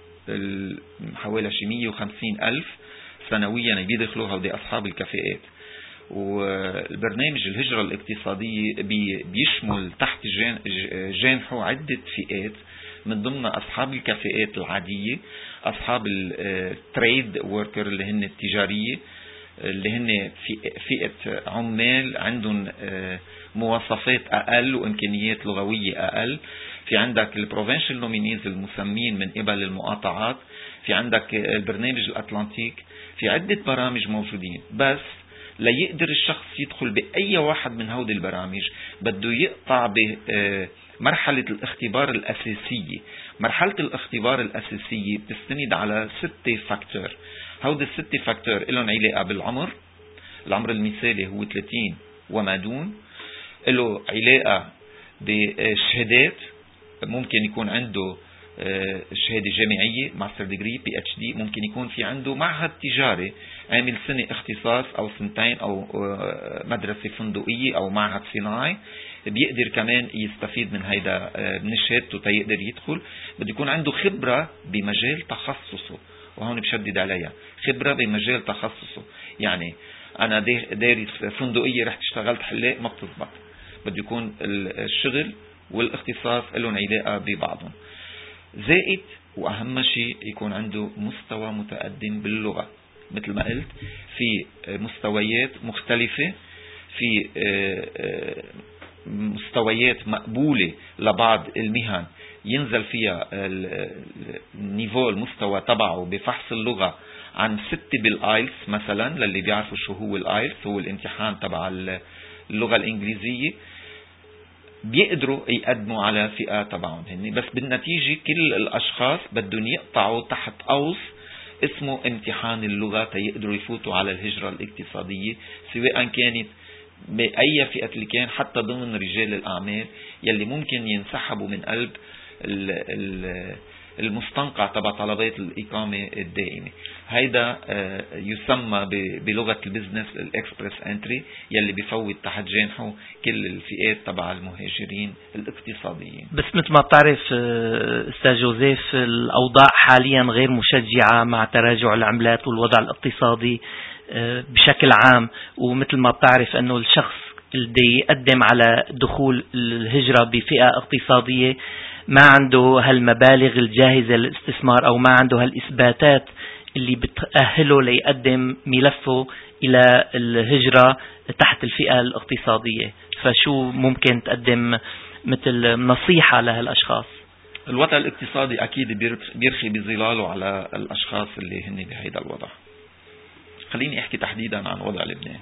حوالي 150,000 سنويا بيدخلوا هودي أصحاب الكفاءات. والبرنامج الهجرة الاقتصادية بيشمل تحت جانحه عدة فئات، من ضمن أصحاب الكفاءات العادية، أصحاب التريد ووركر اللي هن التجارية، اللي هن فئة عمال عندهم مواصفات أقل وإمكانيات لغوية أقل. في عندك البروفنشال نومينيز المسمين من قبل المقاطعات، في عندك البرنامج الأطلنطيك، في عدة برامج موجودين. بس ليقدر الشخص يدخل بأي واحد من هودي البرامج بده يقطع بمرحلة الاختبار الأساسية. مرحلة الاختبار الأساسية بتستند على 6 فاكتور. هودي ال6 فاكتور لهم علاقة بالعمر، العمر المثالي هو 30 وما دون، له علاقة بالشهادات، ممكن يكون عنده شهادة جامعية ماستر ديجري PhD، ممكن يكون في عنده معهد تجاري عامل سنة اختصاص أو سنتين، أو مدرسة فندقية أو معهد صناعي بيقدر كمان يستفيد من هيدا من شهادته تيقدر يدخل. بده يكون عنده خبرة بمجال تخصصه، وهون بشدد عليها خبرة بمجال تخصصه. يعني أنا دارس فندقية رحت اشتغلت حلاق ما بتزبط، بده يكون الشغل والاختصاص لهم علاقة ببعضهم. زائد وأهم شيء يكون عنده مستوى متقدم باللغة. مثل ما قلت في مستويات مختلفة، في مستويات مقبولة لبعض المهن ينزل فيها النيفو المستوى تبعه بفحص اللغة عن 6 بالآيلتس مثلا. للي بيعرفوا شو هو الآيلتس، هو الامتحان تبع اللغة الإنجليزية، بيقدروا يقدموا على فئة تبعهم هني. بس بالنتيجة كل الأشخاص بدهم يقطعوا تحت قوس اسمه امتحان اللغة تيقدروا يفوتوا على الهجرة الاقتصادية، سواء كانت بأي فئة اللي كان، حتى ضمن رجال الأعمال يلي ممكن ينسحبوا من قلب المستنقع تبع طلبات الإقامة الدائمة. هيدا يسمى بلغة البزنس الإكسبرس انتري، يلي بيفوت تحت جانحه كل الفئات تبع المهاجرين الاقتصاديين. بس مثل ما بتعرف أستاذ جوزيف، الأوضاع حاليا غير مشجعة مع تراجع العملات والوضع الاقتصادي بشكل عام، ومثل ما بتعرف أنه الشخص اللي يقدم على دخول الهجرة بفئة اقتصادية ما عنده هالمبالغ الجاهزة للاستثمار، أو ما عنده هالإثباتات اللي بتأهله ليقدم ملفه إلى الهجرة تحت الفئة الاقتصادية. فشو ممكن تقدم مثل نصيحة لهالأشخاص؟ الوضع الاقتصادي أكيد بيرخي بظلاله على الأشخاص اللي هن بهيدا الوضع. خليني أحكي تحديدا عن وضع لبنان.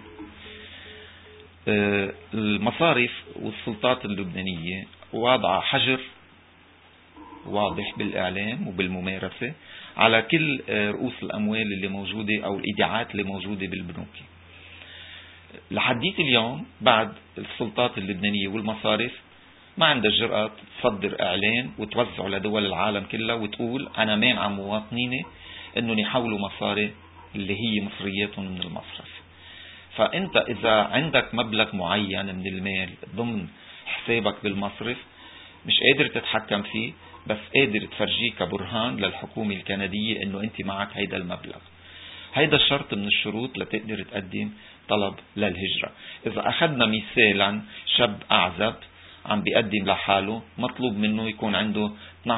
المصارف والسلطات اللبنانية واضعة حجر واضح بالإعلام وبالممارسة على كل رؤوس الأموال اللي موجودة أو الإيداعات اللي موجودة بالبنوك. لحديت اليوم بعد السلطات اللبنانية والمصارف ما عندها الجرأة تصدر إعلان وتوزعه لدول العالم كلها وتقول أنا مانع مواطنيني أنهم يحولوا مصاري اللي هي مصرياتهم من المصرف. فأنت إذا عندك مبلغ معين من المال ضمن حسابك بالمصرف مش قادر تتحكم فيه، بس قادر تفرجيه كبرهان للحكومة الكندية أنه أنت معك هيدا المبلغ. هيدا الشرط من الشروط لتقدر تقدم طلب للهجرة. إذا أخذنا مثالا شاب أعزب عم بيقدم لحاله، مطلوب منه يكون عنده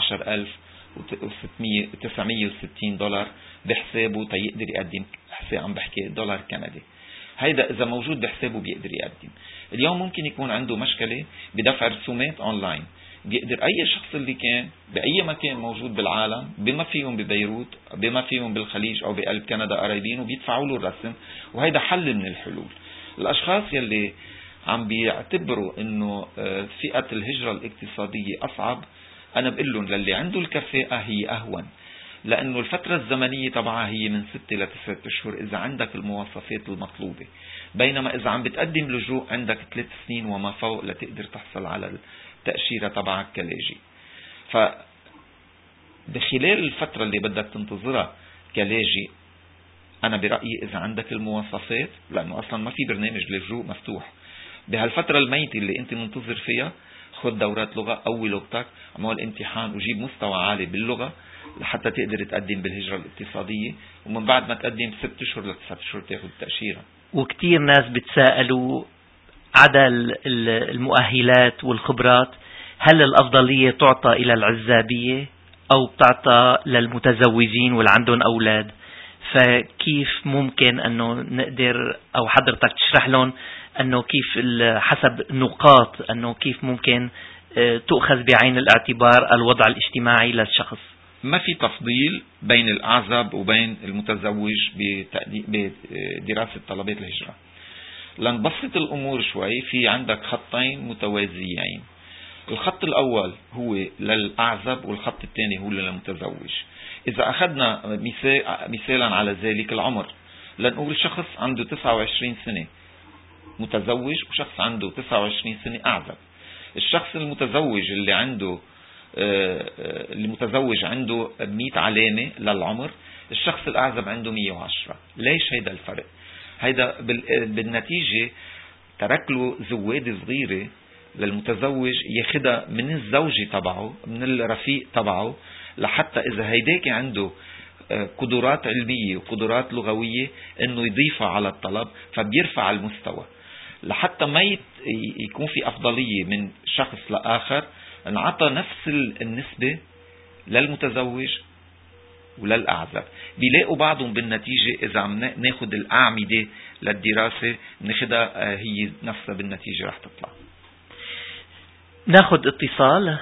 12,960 دولار بحسابه تيقدر يقدم. عم بحكي دولار كندي. هيدا إذا موجود بحسابه بيقدر يقدم. اليوم ممكن يكون عنده مشكلة بدفع رسومات أونلاين، بيقدر أي شخص اللي كان بأي مكان موجود بالعالم، بما فيهم ببيروت، بما فيهم بالخليج أو بقلب كندا قريبين، وبيدفعوا له الرسم. وهيدا حل من الحلول. الأشخاص يلي عم بيعتبروا إنه فئة الهجرة الاقتصادية أصعب، أنا بقول لهم للي عنده الكفاءة هي أهون، لأنه الفترة الزمنية تبعها هي من 6 إلى 9 أشهر إذا عندك المواصفات المطلوبة، بينما إذا عم بتقدم لجوء عندك 3 سنين وما فوق لتقدر تحصل على التأشيرة تبعك كلاجئ. فبخلال الفترة اللي بدك تنتظرها كلاجئ، أنا برأيي إذا عندك المواصفات، لأنه أصلا ما في برنامج لجوء مفتوح بهالفترة الميتة اللي أنت منتظر فيها، خد دورات لغة، قوي لغتك، عمل امتحان وجيب مستوى عالي باللغة لحتى تقدر تقدم بالهجرة الاقتصادية، ومن بعد ما تقدم 6 أشهر ل 9 أشهر تاخذ التأشيرة. وكتير ناس بتساءلوا عدا المؤهلات والخبرات، هل الأفضلية تعطى إلى العزابية أو بتعطى للمتزوجين واللي عندهم أولاد؟ فكيف ممكن أنه نقدر أو حضرتك تشرح لهم أنه كيف حسب نقاط أنه كيف ممكن تؤخذ بعين الاعتبار الوضع الاجتماعي للشخص؟ ما في تفضيل بين الأعزب وبين المتزوج بدراسة طلبات الهجرة. لنبسط الأمور شوي، في عندك خطين متوازيين. الخط الأول هو للأعزب والخط الثاني هو للمتزوج. إذا أخذنا مثالا على ذلك العمر، لنقول شخص عنده 29 سنة متزوج وشخص عنده 29 سنة أعزب. الشخص المتزوج المتزوج عنده 100 علامة للعمر، الشخص الأعزب عنده 110. ليش هيدا الفرق؟ هيدا بالنتيجة ترك له زوادة صغيرة للمتزوج ياخدها من الزوجة تبعه، من الرفيق تبعه، لحتى إذا هيداك عنده قدرات علمية وقدرات لغوية إنه يضيفها على الطلب، فبيرفع المستوى لحتى ما يكون في أفضلية من شخص لآخر. انعطى نفس النسبة للمتزوج وللأعزب، بيلاقوا بعضهم بالنتيجة. إذا عم ناخد الأعمدة للدراسة ناخدها هي نفسها بالنتيجة رح تطلع. ناخد اتصال.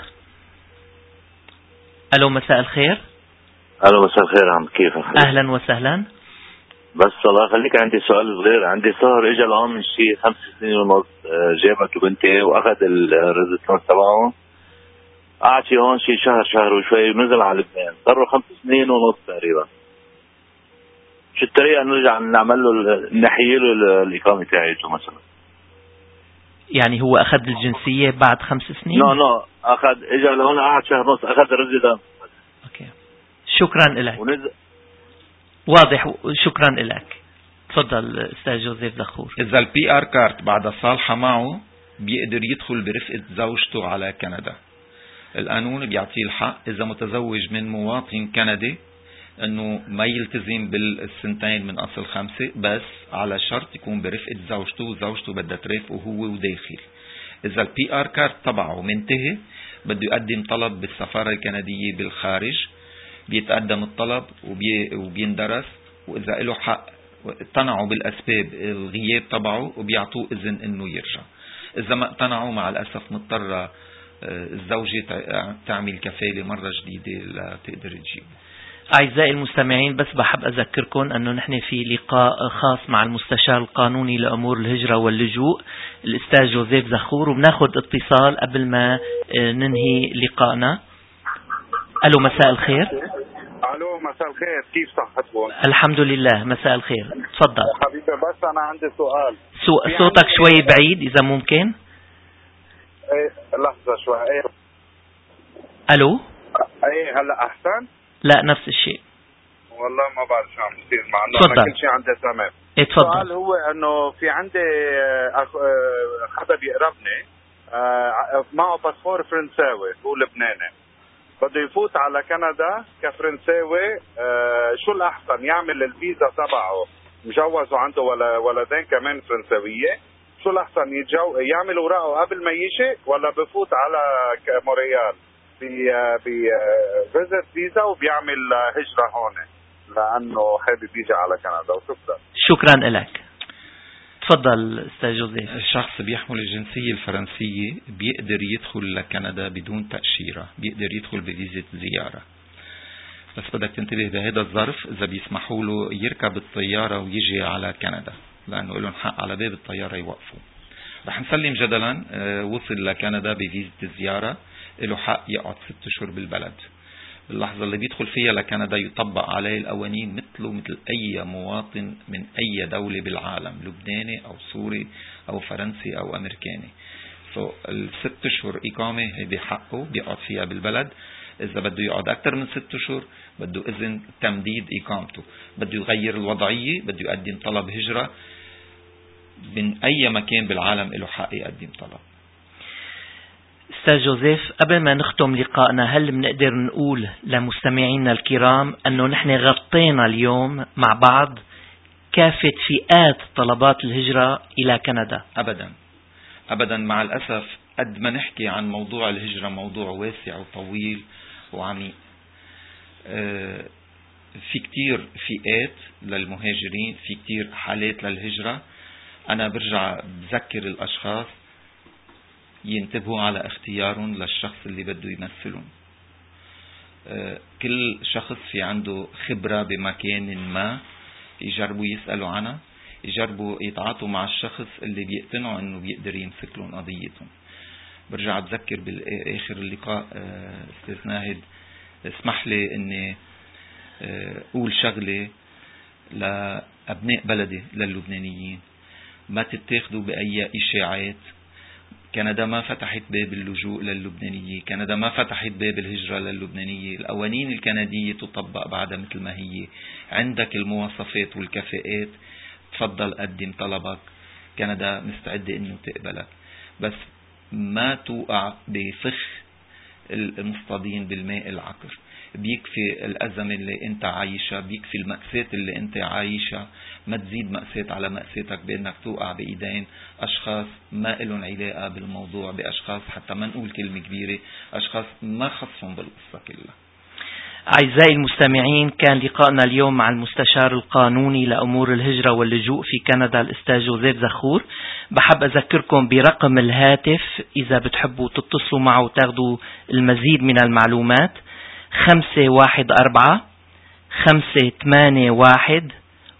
ألو، مساء الخير. ألو، مساء الخير. عم كيف؟ أهلا وسهلا. بس الله يخليك، عندي سؤال صغير. عندي صهر اجى لهون من شي 5 سنين ونص، جابته بنتي واخذ الريزيدنس تبعه، قعد شي هون شي شهر وشوي ونزل على لبنان. صار له 5 سنين ونص تقريبا. شو الطريقة نرجع نعمل له نحيي له الإقامة تاعته مثلا؟ يعني هو أخذ الجنسية بعد 5 سنين؟ نو اخذ، اجى لهون قعد شهر ونص، اخذ الريزيدنس. اوكي. شكرا لك. واضح، شكرا لك. تفضل أستاذ جوزيف زخور. إذا البي آر كارت بعد صالحة معه بيقدر يدخل برفقة زوجته على كندا. القانون بيعطيه الحق إذا متزوج من مواطن كندي أنه ما يلتزم بالسنتين من أصل 5، بس على شرط يكون برفقة زوجته، وزوجته بدها ترافقه هو وداخل. إذا البي آر كارت تبعه منتهي بده يقدم طلب بالسفارة الكندية بالخارج، بيتقدم الطلب وبيندرس، وإذا له حق اقتنعوا بالأسباب الغياب تبعه وبيعطوه إذن إنه يرجع. إذا ما اقتنعوا مع الأسف مضطرة الزوجة تعمل كفالة مرة جديدة لتقدر تجيبه. أعزائي المستمعين، بس بحب أذكركم أنه نحن في لقاء خاص مع المستشار القانوني لأمور الهجرة واللجوء الأستاذ جوزيف زخور، وبناخد اتصال قبل ما ننهي لقائنا. ألو، مساء الخير. ألو، مساء الخير، كيف صحتكم؟ الحمد لله، مساء الخير، تفضل. حبيبي، بس أنا عندي سؤال. صوتك شوي بعيد إذا ممكن. ايه، لحظة شوي. ايه. ألو. ايه، هلا أحسن؟ لا، نفس الشيء. والله ما بعرف شو عم يصير، مع انه أنا كل شيء عندي تمام. اتفضل. السؤال هو انه في عندي حدا بيقربني معه باسبور فرنساوي، هو لبناني، بده يفوت على كندا كفرنساوي. شو الأحسن يعمل؟ الفيزا تبعه مجوز وعنده ولدين كمان فرنساوية، شو الأحسن يعمل اوراقه قبل ما يجي، ولا بفوت على مونريال بفيزت فيزا وبيعمل هجرة هون لأنه حابب يجي على كندا؟ وشكرا. شكرا لك. تفضل أستاذ جوزيف. الشخص بيحمل الجنسية الفرنسية بيقدر يدخل لكندا بدون تأشيرة، بيقدر يدخل بفيزة زيارة، بس بدك تنتبه بهذا الظرف إذا بيسمحوا له يركب الطيارة ويجي على كندا، لأنه لهم حق على باب الطيارة يوقفوا. رح نسلم جدلا وصل لكندا بفيزة الزيارة، له حق يقعد 6 أشهر بالبلد. اللحظة اللي بيدخل فيها لكندا يطبق عليه القوانين مثله مثل أي مواطن من أي دولة بالعالم، لبناني أو سوري أو فرنسي أو أمريكاني. ال6 أشهر إقامة هي بحقه بيقعد فيها بالبلد. إذا بده يقعد أكثر من 6 أشهر بده إذن تمديد إقامته، بده يغير الوضعية، بده يقدم طلب هجرة من أي مكان بالعالم له حق يقدم طلب. أستاذ جوزيف، قبل ما نختم لقائنا، هل بنقدر نقول لمستمعينا الكرام أنه نحن غطينا اليوم مع بعض كافة فئات طلبات الهجرة إلى كندا؟ أبدا أبدا، مع الأسف قد ما نحكي عن موضوع الهجرة موضوع واسع وطويل وعميق. في كتير فئات للمهاجرين، في كتير حالات للهجرة. أنا برجع بذكر الأشخاص ينتبهوا على اختيارهم للشخص اللي بده يمثلهم. كل شخص في عنده خبرة بمكان ما يجربوا يسألوا عنها، يجربوا يتعاطوا مع الشخص اللي بيقتنعوا انه بيقدر يمسك لهم قضيتهم. برجع اتذكر بالاخر اللقاء استاذ ناهد، اسمح لي اني اقول شغلة لأبناء بلدي للبنانيين: ما تتاخدوا بأي إشاعات. كندا ما فتحت باب اللجوء للبنانية، كندا ما فتحت باب الهجرة للبنانية. القوانين الكندية تطبق بعدها مثل ما هي. عندك المواصفات والكفاءات، تفضل قدم طلبك، كندا مستعدة انه تقبلك، بس ما توقع بفخ المصطادين بالماء العكر. بيكفي الأزمة اللي انت عايشها، بيكفي المأساة اللي انت عايشها، ما تزيد مأساة على مأساتك بأنك توقع بإيدين أشخاص ما لهم علاقة بالموضوع، بأشخاص حتى ما نقول كلمة كبيرة، أشخاص ما خصهم بالقصة كلها. أعزائي المستمعين، كان لقاءنا اليوم مع المستشار القانوني لأمور الهجرة واللجوء في كندا الأستاذ جوزيف زخور. بحب أذكركم برقم الهاتف إذا بتحبوا تتصلوا معه وتاخدوا المزيد من المعلومات: 514-581-1829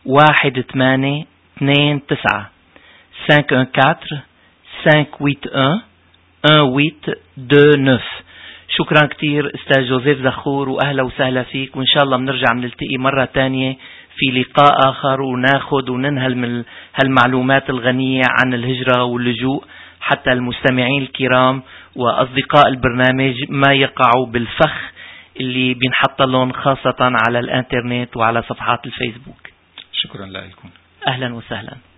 514-581-1829. شكرا كتير أستاذ جوزيف زخور، وأهلا وسهلا فيك، وإن شاء الله بنرجع بنلتقي مرة تانية في لقاء آخر وناخد وننهل من هالمعلومات الغنية عن الهجرة واللجوء، حتى المستمعين الكرام وأصدقاء البرنامج ما يقعوا بالفخ اللي بينحط لهم خاصة على الانترنت وعلى صفحات الفيسبوك. شكرا لكم. أهلا وسهلا.